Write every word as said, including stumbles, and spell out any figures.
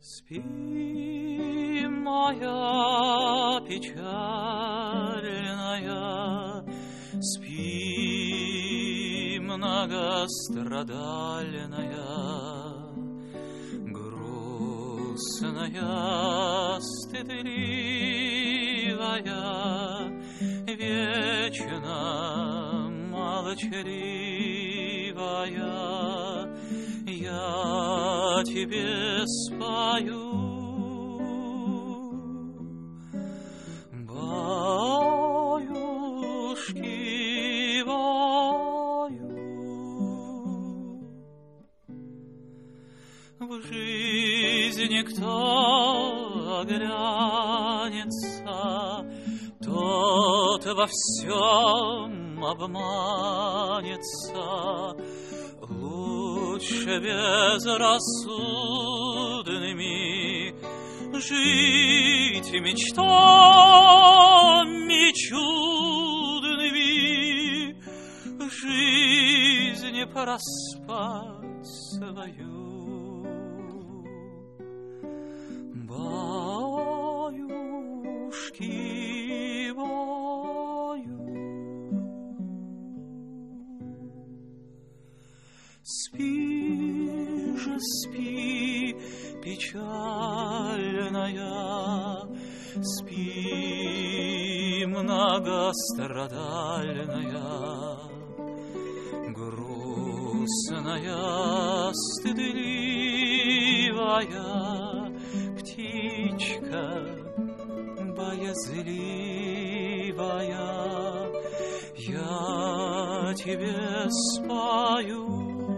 Спи, моя печальная, спи, многострадальная, грустная, стыдливая, вечно молчаливая. Я тебе спою, баюшки, баю. В жизни кто оглянется, тот во всем обманется. Лучше безрассудными жить мечтами чудными, жизнь проспать свою. Баюшки, баю. Спи же, спи, печальная, спи, многострадальная, грустная, стыдливая, птичка боязливая. Я тебе спою,